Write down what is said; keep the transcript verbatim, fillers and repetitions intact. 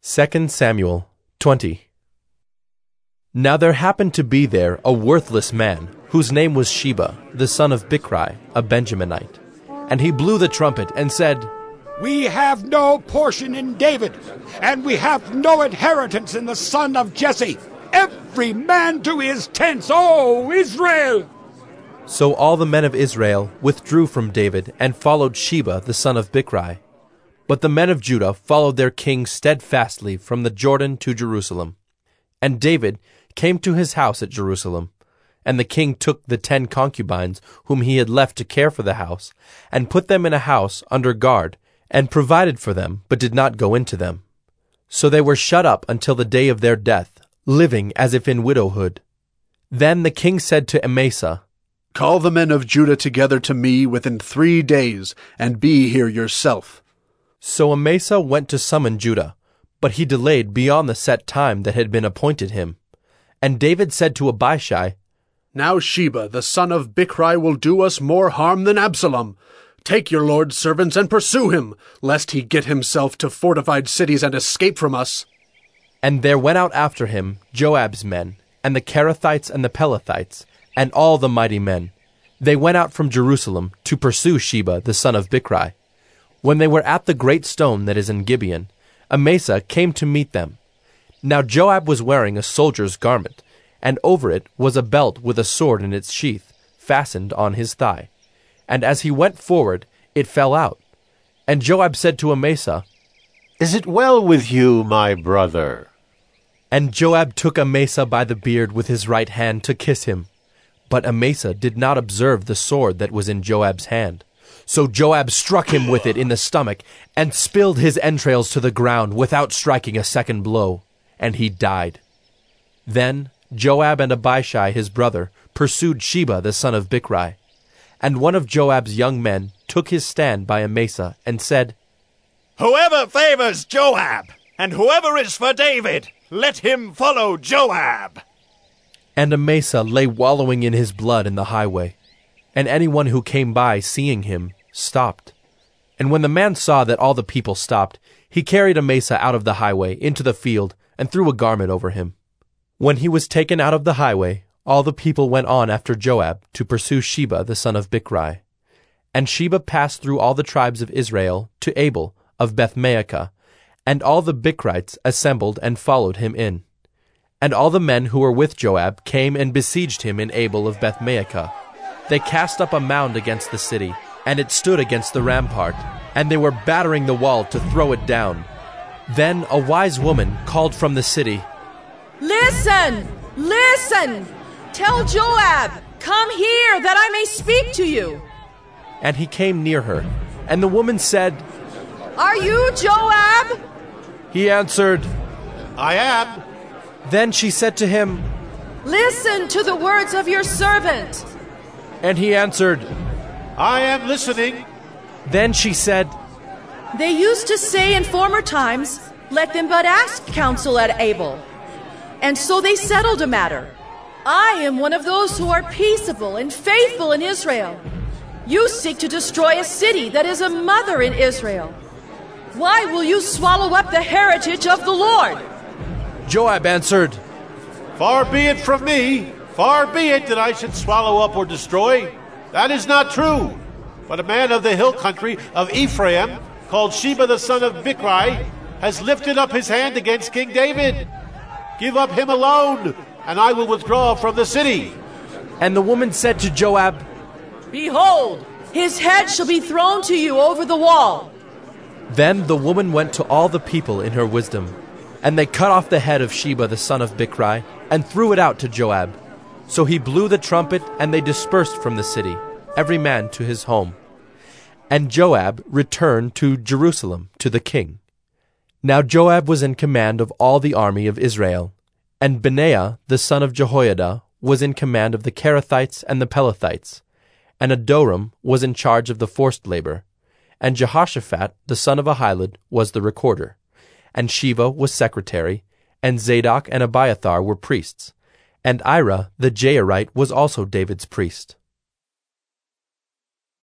Second Samuel twenty. Now there happened to be there a worthless man, whose name was Sheba, the son of Bichri, a Benjaminite. And he blew the trumpet and said, We have no portion in David, and we have no inheritance in the son of Jesse. Every man to his tents, O Israel! So all the men of Israel withdrew from David and followed Sheba, the son of Bichri. But the men of Judah followed their king steadfastly from the Jordan to Jerusalem. And David came to his house at Jerusalem. And the king took the ten concubines whom he had left to care for the house, and put them in a house under guard, and provided for them, but did not go into them. So they were shut up until the day of their death, living as if in widowhood. Then the king said to Amasa, Call the men of Judah together to me within three days, and be here yourself. So Amasa went to summon Judah, but he delayed beyond the set time that had been appointed him. And David said to Abishai, Now Sheba, the son of Bichri, will do us more harm than Absalom. Take your lord's servants and pursue him, lest he get himself to fortified cities and escape from us. And there went out after him Joab's men, and the Kerethites and the Pelethites, and all the mighty men. They went out from Jerusalem to pursue Sheba, the son of Bichri. When they were at the great stone that is in Gibeon, Amasa came to meet them. Now Joab was wearing a soldier's garment, and over it was a belt with a sword in its sheath, fastened on his thigh. And as he went forward, it fell out. And Joab said to Amasa, Is it well with you, my brother? And Joab took Amasa by the beard with his right hand to kiss him. But Amasa did not observe the sword that was in Joab's hand. So Joab struck him with it in the stomach, and spilled his entrails to the ground without striking a second blow, and he died. Then Joab and Abishai his brother pursued Sheba the son of Bichri. And one of Joab's young men took his stand by Amasa, and said, Whoever favors Joab, and whoever is for David, let him follow Joab. And Amasa lay wallowing in his blood in the highway. And anyone who came by, seeing him, stopped. And when the man saw that all the people stopped, he carried Amasa out of the highway into the field and threw a garment over him. When he was taken out of the highway, all the people went on after Joab to pursue Sheba the son of Bichri. And Sheba passed through all the tribes of Israel to Abel of Bethmaachah, and all the Bichrites assembled and followed him in. And all the men who were with Joab came and besieged him in Abel of Bethmaachah. They cast up a mound against the city, and it stood against the rampart, and they were battering the wall to throw it down. Then a wise woman called from the city, Listen! Listen! Tell Joab, come here, that I may speak to you. And he came near her, and the woman said, Are you Joab? He answered, I am. Then she said to him, Listen to the words of your servant. And he answered, I am listening. Then she said, They used to say in former times, Let them but ask counsel at Abel. And so they settled a matter. I am one of those who are peaceable and faithful in Israel. You seek to destroy a city that is a mother in Israel. Why will you swallow up the heritage of the Lord? Joab answered, Far be it from me, far be it that I should swallow up or destroy. That is not true. But a man of the hill country of Ephraim, called Sheba the son of Bichri, has lifted up his hand against King David. Give up him alone, and I will withdraw from the city. And the woman said to Joab, Behold, his head shall be thrown to you over the wall. Then the woman went to all the people in her wisdom, and they cut off the head of Sheba the son of Bichri, and threw it out to Joab. So he blew the trumpet, and they dispersed from the city, every man to his home. And Joab returned to Jerusalem to the king. Now Joab was in command of all the army of Israel, and Benaiah the son of Jehoiada was in command of the Kerethites and the Pelethites, and Adoram was in charge of the forced labor, and Jehoshaphat the son of Ahilud was the recorder, and Sheva was secretary, and Zadok and Abiathar were priests, and Ira the Jairite was also David's priest.